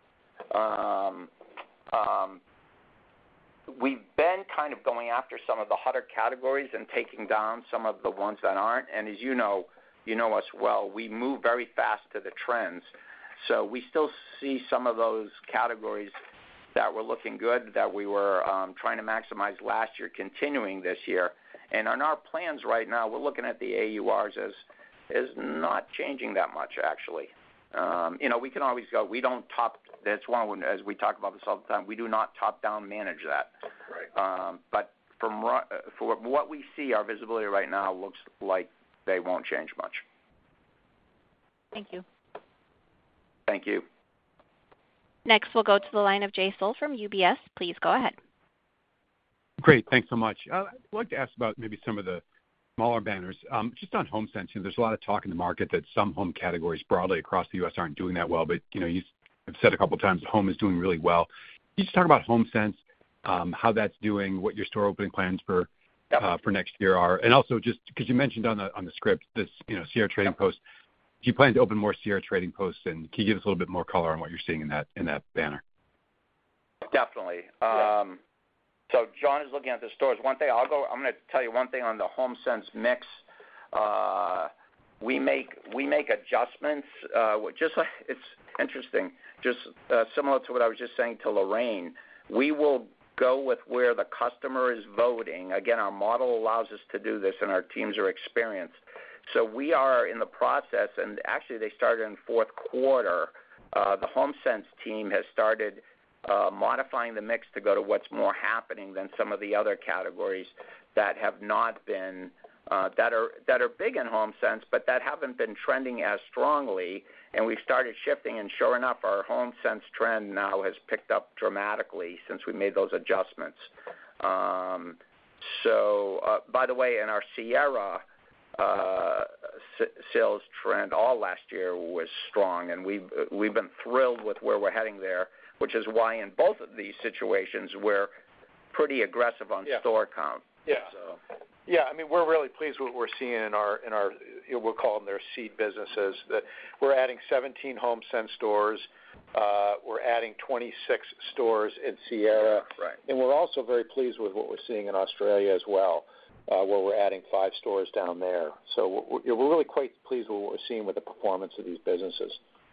S2: Um, um, we've been kind of going after some of the hotter categories and taking down some of the ones that aren't. And as you know, you know us well, we move very fast to the trends. So we still see some of those categories that were looking good, that we were um, trying to maximize last year, continuing this year. And on our plans right now, we're looking at the A U Rs as, as not changing that much, actually. Um, you know, we can always go, we don't top, that's one, as we talk about this all the time, we do not top-down manage that. Right. Um, but from for what we see, our visibility right now looks like they won't change much.
S8: Thank you.
S2: Thank you.
S1: Next, we'll go to the line of Jay Sole from U B S. Please go ahead.
S9: Great. Thanks so much. Uh, I'd like to ask about maybe some of the smaller banners. Um, just on HomeSense, you know, there's a lot of talk in the market that some home categories broadly across the U S aren't doing that well, but, you know, you have said a couple of times home is doing really well. Can you just talk about HomeSense, um, how that's doing, what your store opening plans for
S2: yep.
S9: uh, for next year are, and also just because you mentioned on the on the script this, you know, Sierra Trading yep. Post. Do you plan to open more Sierra Trading Posts, and can you give us a little bit more color on what you're seeing in that in that banner?
S2: Definitely. Um, so John is looking at the stores. One thing I'll go. I'm going to tell you one thing on the HomeSense mix. Uh, we make we make adjustments. Uh, just like, it's interesting. Just uh, similar to what I was just saying to Lorraine. We will go with where the customer is voting. Again, our model allows us to do this, and our teams are experienced. So we are in the process, and actually they started in fourth quarter. Uh, the HomeSense team has started uh, modifying the mix to go to what's more happening than some of the other categories that have not been uh, that are that are big in HomeSense, but that haven't been trending as strongly. And we've started shifting, and sure enough, our HomeSense trend now has picked up dramatically since we made those adjustments. Um, so, uh, by the way, in our Sierra. Uh, s- sales trend all last year was strong, and we've we've been thrilled with where we're heading there, which is why in both of these situations we're pretty aggressive on
S4: yeah.
S2: store count.
S4: Yeah,
S2: so.
S4: yeah. I mean, we're really pleased with what we're seeing in our in our we'll call them their seed businesses. That we're adding seventeen HomeSense stores. Uh, we're adding twenty-six stores in Sierra,
S2: right.
S4: And we're also very pleased with what we're seeing in Australia as well. Uh, where we're adding five stores down there. So we're, we're really quite pleased with what we're seeing with the performance of these businesses.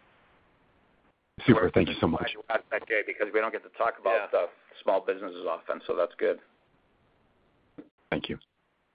S9: Super. Thank you so much.
S2: That day because we don't get to talk about yeah. the small businesses often, so that's good.
S9: Thank you.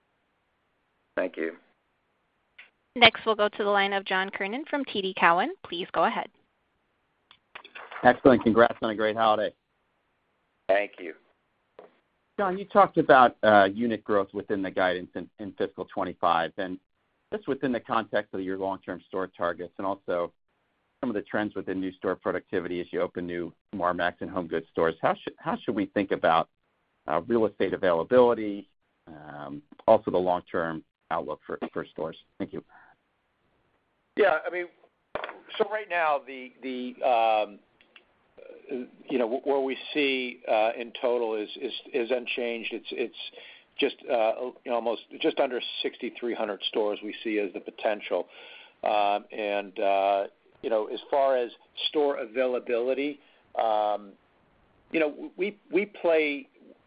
S2: Thank you.
S1: Next, we'll go to the line of John Kernan from T D Cowen. Please go ahead.
S10: Excellent. Congrats on a great holiday.
S2: Thank you.
S10: John, you talked about uh, unit growth within the guidance in, in fiscal twenty-five, and just within the context of your long-term store targets, and also some of the trends within new store productivity as you open new Marmaxx and HomeGoods stores. How should how should we think about uh, real estate availability, um, also the long-term outlook for, for stores? Thank you.
S4: Yeah, I mean, so right now the the um, you know what we see uh, in total is, is is unchanged. It's it's just uh, you know, almost just under sixty-three hundred stores we see as the potential, um, and uh, you know as far as store availability, um, you know we we play.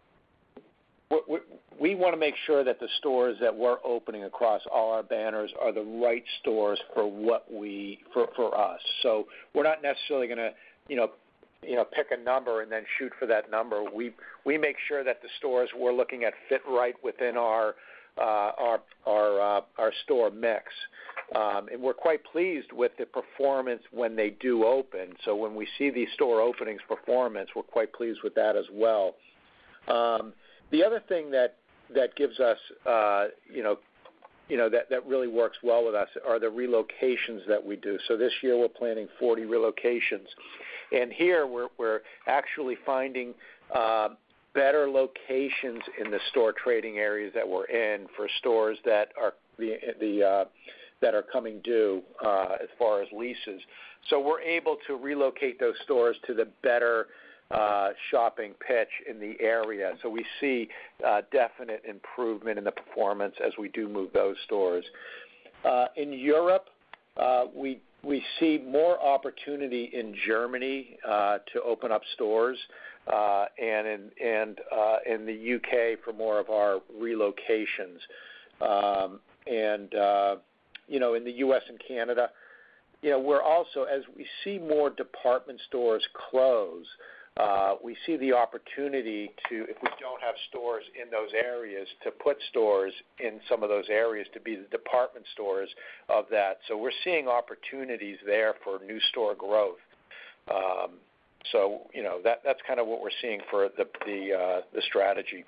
S4: We, we want to make sure that the stores that we're opening across all our banners are the right stores for what we for, for us. So we're not necessarily going to, you know, you know, pick a number and then shoot for that number. We we make sure that the stores we're looking at fit right within our uh, our our uh, our store mix, um, and we're quite pleased with the performance when they do open. So when we see these store openings performance, we're quite pleased with that as well. Um, The other thing that, that gives us, uh, you know, you know that, that really works well with us are the relocations that we do. So this year we're planning forty relocations, and here we're we're actually finding uh, better locations in the store trading areas that we're in for stores that are the the uh, that are coming due uh, as far as leases. So we're able to relocate those stores to the better Uh, shopping pitch in the area. So we see uh, definite improvement in the performance as we do move those stores. Uh, in Europe, uh, we we see more opportunity in Germany uh, to open up stores, uh, and in and uh, in the U K for more of our relocations. Um, and uh, you know, in the U S and Canada, you know, we're also, as we see more department stores close, Uh, we see the opportunity to, if we don't have stores in those areas, to put stores in some of those areas to be the department stores of that. So we're seeing opportunities there for new store growth. Um, so, you know, that, that's kind of what we're seeing for the the, uh, the strategy.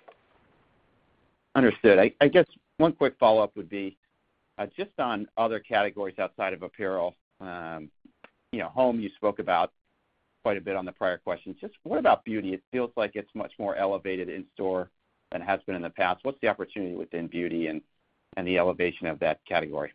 S10: Understood. I, I guess one quick follow-up would be uh, just on other categories outside of apparel. Um, you know, home you spoke about quite a bit on the prior questions. Just what about beauty? It feels like it's much more elevated in store than it has been in the past. What's the opportunity within beauty and, and the elevation of that category?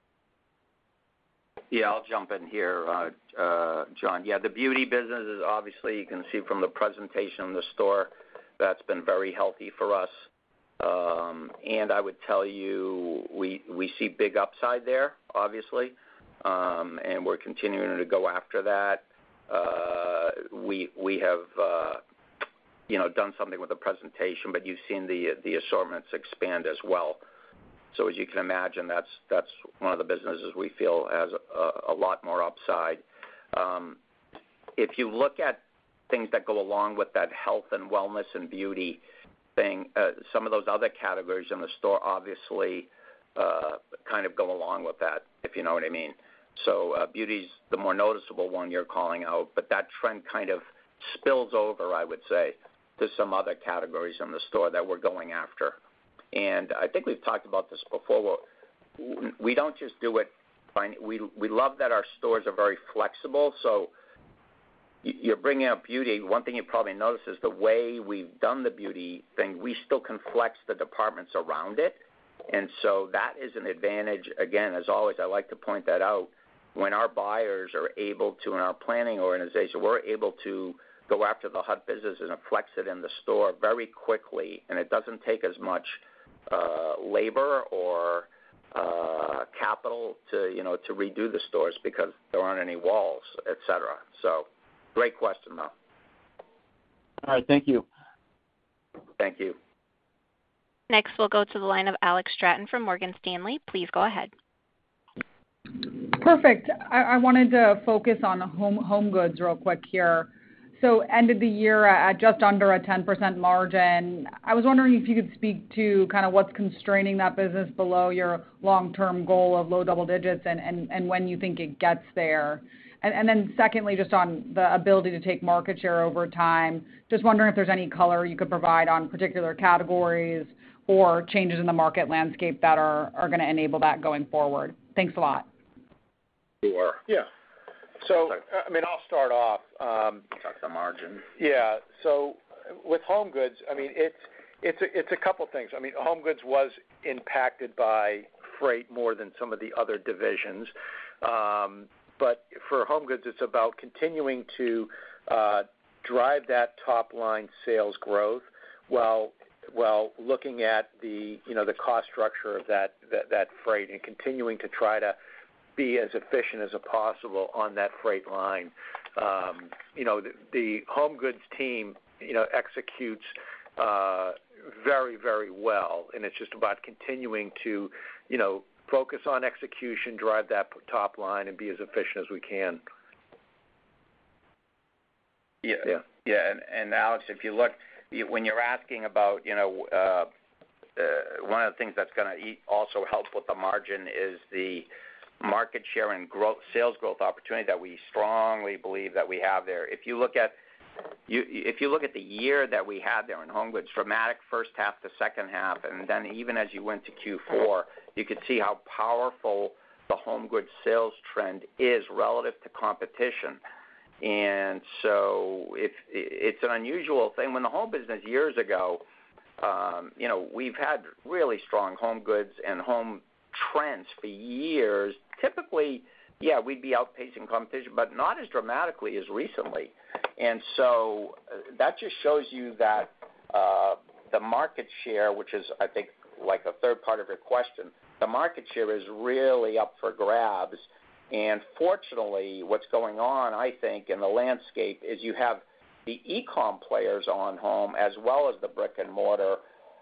S2: Yeah, I'll jump in here, uh, uh, John. Yeah, the beauty business is obviously, you can see from the presentation in the store, that's been very healthy for us. Um, and I would tell you we, we see big upside there, obviously, um, and we're continuing to go after that. Uh, we we have uh, you know done something with the presentation, but you've seen the the assortments expand as well. So as you can imagine, that's that's one of the businesses we feel has a, a lot more upside. Um, if you look at things that go along with that health and wellness and beauty thing, uh, some of those other categories in the store obviously uh, kind of go along with that, if you know what I mean. So uh, beauty's the more noticeable one you're calling out, but that trend kind of spills over, I would say, to some other categories in the store that we're going after. And I think we've talked about this before. We don't just do it. We we love that our stores are very flexible. So you're bringing up beauty. One thing you probably notice is the way we've done the beauty thing, we still can flex the departments around it. And so that is an advantage. Again, as always, I like to point that out. When our buyers are able to, in our planning organization, we're able to go after the hot business and flex it in the store very quickly, and it doesn't take as much uh, labor or uh, capital to, you know, to redo the stores because there aren't any walls, et cetera. So, great question, though.
S10: All right, thank you.
S2: Thank you.
S1: Next, we'll go to the line of Alex Stratton from Morgan Stanley. Please go ahead.
S11: Perfect. I, I wanted to focus on home home goods real quick here. So ended the year at just under a ten percent margin. I was wondering if you could speak to kind of what's constraining that business below your long-term goal of low double digits and, and, and when you think it gets there. And, and then secondly, just on the ability to take market share over time, just wondering if there's any color you could provide on particular categories or changes in the market landscape that are, are going to enable that going forward. Thanks a lot.
S4: Sure. Yeah. So, I mean, I'll start off. Um,
S2: Talk the margin.
S4: Yeah. So with home goods, I mean, it's it's a, it's a couple things. I mean, home goods was impacted by freight more than some of the other divisions. Um, but for home goods, it's about continuing to uh, drive that top line sales growth while while looking at the you know the cost structure of that that, that freight and continuing to try to be as efficient as possible on that freight line. Um, you know, the, the home goods team, you know, executes uh, very, very well, and it's just about continuing to, you know, focus on execution, drive that top line, and be as efficient as we can.
S2: Yeah, yeah, yeah. And, and Alex, if you look, you, when you're asking about, you know, uh, uh, one of the things that's going to also help with the margin is the market share and growth, sales growth opportunity that we strongly believe that we have there. If you look at you, if you look at the year that we had there in home goods, dramatic first half to second half, and then even as you went to Q four, you could see how powerful the home goods sales trend is relative to competition. And so if it's an unusual thing. When the home business years ago, um, you know, we've had really strong home goods and home trends for years. Typically, yeah, we'd be outpacing competition, but not as dramatically as recently. And so uh, that just shows you that uh, the market share, which is, I think, like a third part of your question, the market share is really up for grabs. And fortunately, what's going on, I think, in the landscape is you have the e-com players on home as well as the brick and mortar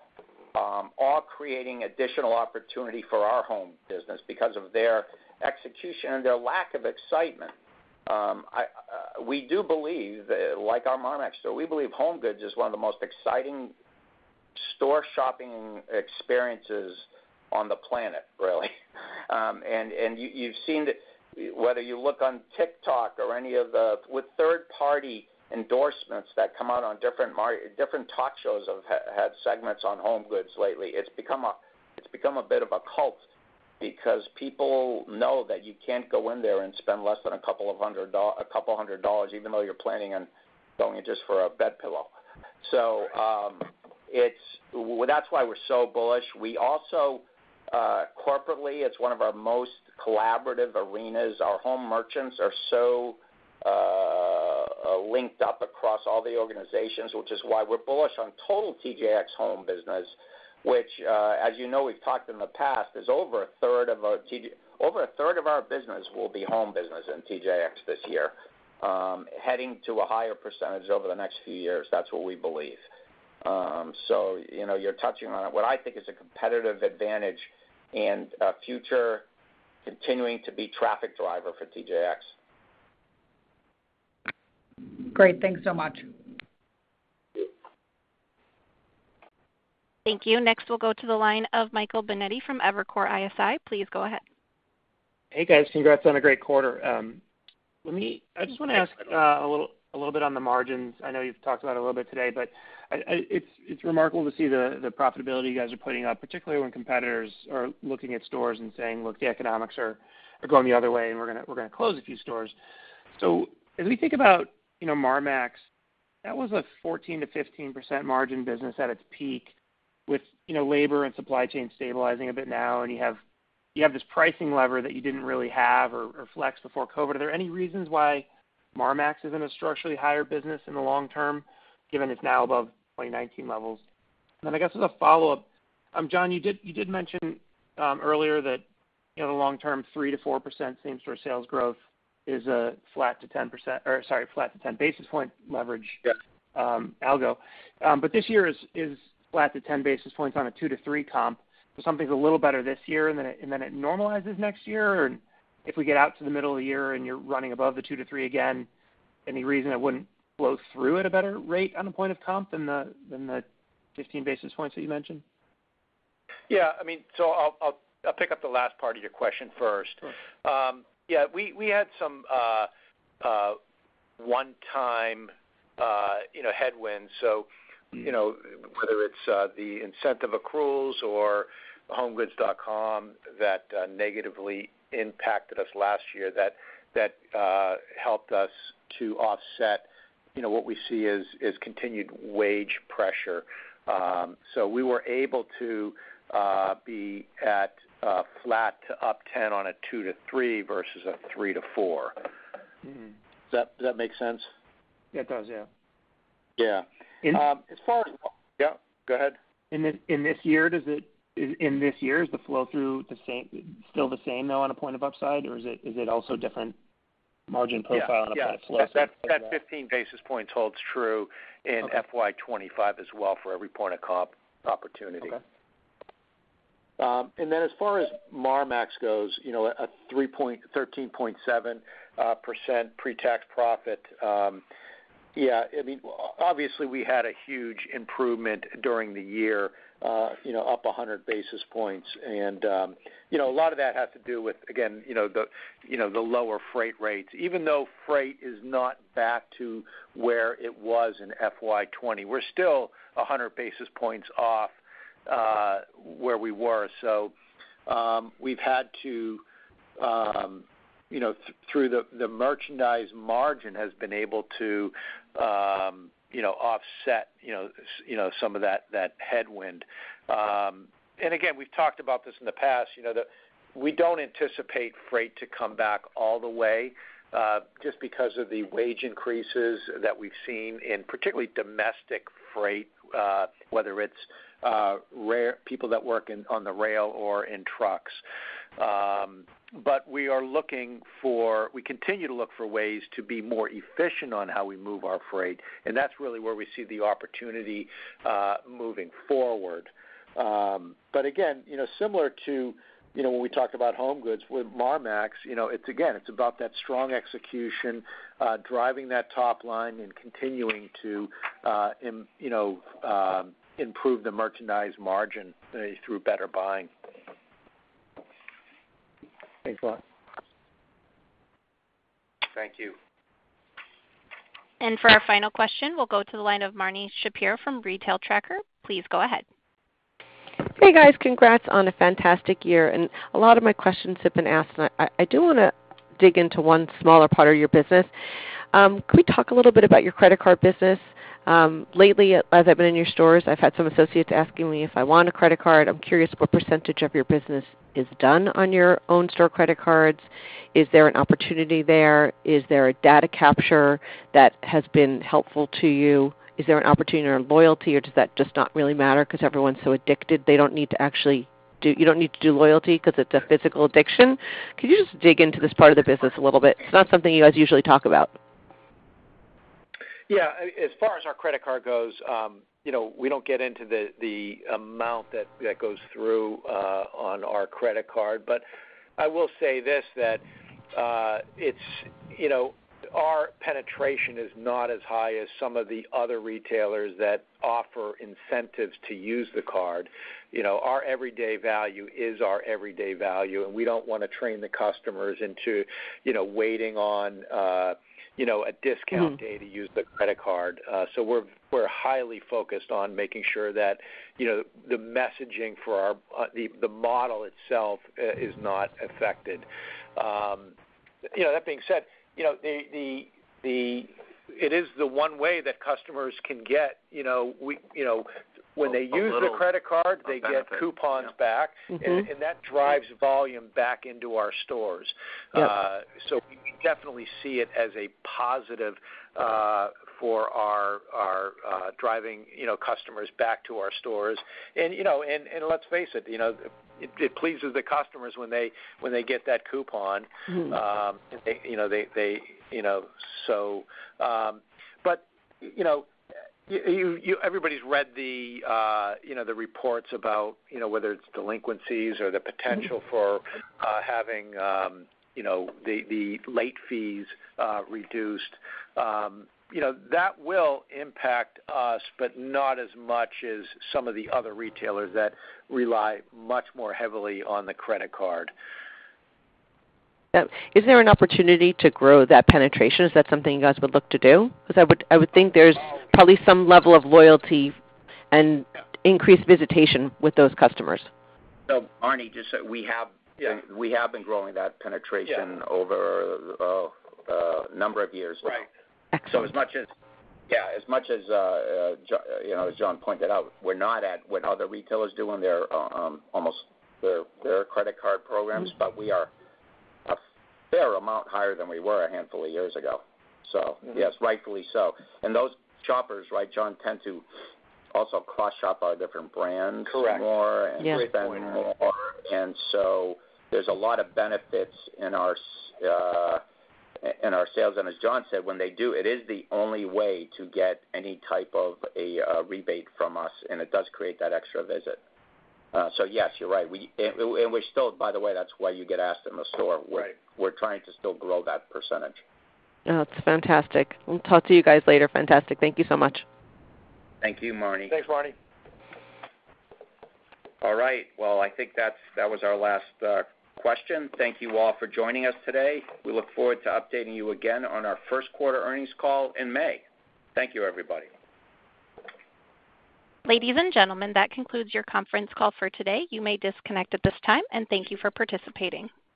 S2: Um, all creating additional opportunity for our home business because of their execution and their lack of excitement. Um, I, uh, we do believe, that, like our Marmaxx store, we believe home goods is one of the most exciting store shopping experiences on the planet, really. Um, and and you, you've seen that whether you look on TikTok or any of the with third-party endorsements that come out on different mar- different talk shows have ha- had segments on home goods lately. It's become a it's become a bit of a cult because people know that you can't go in there and spend less than a couple of hundred do- a couple hundred dollars, even though you're planning on going in just for a bed pillow. So um, it's well, that's why we're so bullish. We also uh, corporately, it's one of our most collaborative arenas. Our home merchants are so Uh, uh, linked up across all the organizations, which is why we're bullish on total T J X home business, which, uh, as you know, we've talked in the past, is over a third of our T J, over a third of our business will be home business in T J X this year, um, heading to a higher percentage over the next few years. That's what we believe. Um, so, you know, you're touching on it. What I think is a competitive advantage and a future continuing to be traffic driver for T J X.
S11: Great. Thanks so much.
S1: Thank you. Next, we'll go to the line of Michael Binetti from Evercore I S I. Please go ahead.
S12: Hey, guys. Congrats on a great quarter. Um, let me. I just want to ask uh, a little a little bit on the margins. I know you've talked about it a little bit today, but I, I, it's it's remarkable to see the, the profitability you guys are putting up, particularly when competitors are looking at stores and saying, look, the economics are, are going the other way, and we're gonna we're gonna close a few stores. So as we think about, you know, Marmaxx, that was a fourteen to fifteen percent margin business at its peak, with, you know, labor and supply chain stabilizing a bit now, and you have you have this pricing lever that you didn't really have or, or flex before COVID. Are there any reasons why Marmaxx isn't a structurally higher business in the long term, given it's now above twenty nineteen levels? And then I guess as a follow-up, um, John, you did you did mention um, earlier that, you know, the long-term three to four percent same-store sales growth is a flat to ten percent, or sorry, flat to ten basis point leverage
S4: yeah.
S12: um, algo. Um, but this year is is flat to ten basis points on a two to three comp. So something's a little better this year, and then it, and then it normalizes next year. Or if we get out to the middle of the year and you're running above the two to three again, any reason it wouldn't flow through at a better rate on the point of comp than the than the fifteen basis points that you mentioned?
S4: Yeah, I mean, so I'll I'll, I'll pick up the last part of your question first.
S12: Sure.
S4: Um, yeah, we, we had some uh, uh, one-time, uh, you know, headwinds. So, you know, whether it's uh, the incentive accruals or home goods dot com that uh, negatively impacted us last year, that that uh, helped us to offset, you know, what we see as, as continued wage pressure. Um, so we were able to uh, be at uh, flat to up ten on a two to three versus a three to four. Mm-hmm. Does that does that make sense?
S12: Yeah, it does. Yeah.
S4: Yeah.
S12: In,
S4: um, as far as yeah, go ahead.
S12: In this in this year, does it is, in this year is the flow through the same, still the same though on a point of upside, or is it is it also different margin profile
S4: yeah,
S12: on a
S4: yeah.
S12: point of flow?
S4: That, that, that fifteen basis points holds true in okay. F Y twenty-five as well for every point of comp opportunity.
S12: Okay.
S4: Um, and then as far as Marmaxx goes, you know, a three point thirteen point seven uh, percent pre-tax profit. Um, yeah, I mean, obviously we had a huge improvement during the year. Uh, you know, up one hundred basis points, and um, you know, a lot of that has to do with, again, you know, the you know the lower freight rates. Even though freight is not back to where it was in F Y twenty, we're still one hundred basis points off uh, where we were. So um, we've had to, um, you know, th- through the the merchandise margin has been able to. Um, you know, offset, you know, you know, some of that, that headwind. Um, and again, we've talked about this in the past, you know, that we don't anticipate freight to come back all the way uh, just because of the wage increases that we've seen in particularly domestic freight, uh, whether it's uh, rare people that work in, on the rail or in trucks. Um, but we are looking for, we continue to look for ways to be more efficient on how we move our freight, and that's really where we see the opportunity uh, moving forward. Um, but again, you know, similar to, you know, when we talked about home goods with Marmaxx, you know, it's again, it's about that strong execution, uh, driving that top line and continuing to, uh, in, you know, uh, improve the merchandise margin uh, through better buying.
S12: Thanks a lot.
S4: Thank you.
S1: And for our final question, we'll go to the line of Marni Shapiro from Retail Tracker. Please go ahead.
S13: Hey guys, congrats on a fantastic year. And a lot of my questions have been asked, and I, I do want to dig into one smaller part of your business. Um, can we talk a little bit about your credit card business? Um, lately, as I've been in your stores, I've had some associates asking me if I want a credit card. I'm curious what percentage of your business is done on your own store credit cards. Is there an opportunity there? Is there a data capture that has been helpful to you? Is there an opportunity or loyalty, or does that just not really matter because everyone's so addicted they don't need to actually do, you don't need to do loyalty because it's a physical addiction? Could you just dig into this part of the business a little bit? It's not something you guys usually talk about.
S4: Yeah, as far as our credit card goes, um, you know, we don't get into the, the amount that, that goes through uh, on our credit card, but I will say this, that uh, it's, you know, our penetration is not as high as some of the other retailers that offer incentives to use the card. You know, our everyday value is our everyday value, and we don't want to train the customers into, you know, waiting on, uh, you know, a discount mm-hmm. day to use the credit card. Uh, so we're we're highly focused on making sure that, you know, the messaging for our uh, the the model itself uh, is not affected. Um, you know, that being said, you know, the the the it is the one way that customers can get, you know, we you know. When they use the credit card, they get coupons yeah. back, mm-hmm. and, and that drives volume back into our stores. Yep. Uh, so we definitely see it as a positive uh, for our our uh, driving, you know, customers back to our stores. And you know, and, and let's face it, you know, it, it pleases the customers when they when they get that coupon. Mm-hmm. Um, and they, you know, they they you know so, um, but you know. You, you, everybody's read the, uh, you know, the reports about, you know, whether it's delinquencies or the potential for uh, having, um, you know, the, the late fees uh, reduced. Um, you know, that will impact us, but not as much as some of the other retailers that rely much more heavily on the credit card.
S13: That, is there an opportunity to grow that penetration? Is that something you guys would look to do? Because I would, I would think there's probably some level of loyalty and increased visitation with those customers.
S2: So, Arnie, just so we have yeah. we have been growing that penetration yeah. over a uh, uh, number of years.
S4: Right.
S13: Excellent.
S2: So as much as yeah, as much as uh, uh, you know, as John pointed out, we're not at what other retailers do in their uh, um, almost their their credit card programs, mm-hmm. but we are a fair amount higher than we were a handful of years ago. So mm-hmm. yes, rightfully so. And those shoppers, right, John, tend to also cross-shop our different brands
S4: Correct.
S2: more and
S13: yeah.
S2: spend more. And so there's a lot of benefits in our uh, in our sales. And as John said, when they do, it is the only way to get any type of a uh, rebate from us, and it does create that extra visit. Uh, so yes, you're right. We and, and we're still, by the way, that's why you get asked in the store. We're,
S4: right.
S2: we're trying to still grow that percentage.
S13: Oh, it's fantastic. We'll talk to you guys later. Fantastic. Thank you so much.
S2: Thank you, Marnie.
S4: Thanks, Marnie.
S2: All right. Well, I think that's that was our last uh, question. Thank you all for joining us today. We look forward to updating you again on our first quarter earnings call in May. Thank you, everybody.
S1: Ladies and gentlemen, that concludes your conference call for today. You may disconnect at this time, and thank you for participating.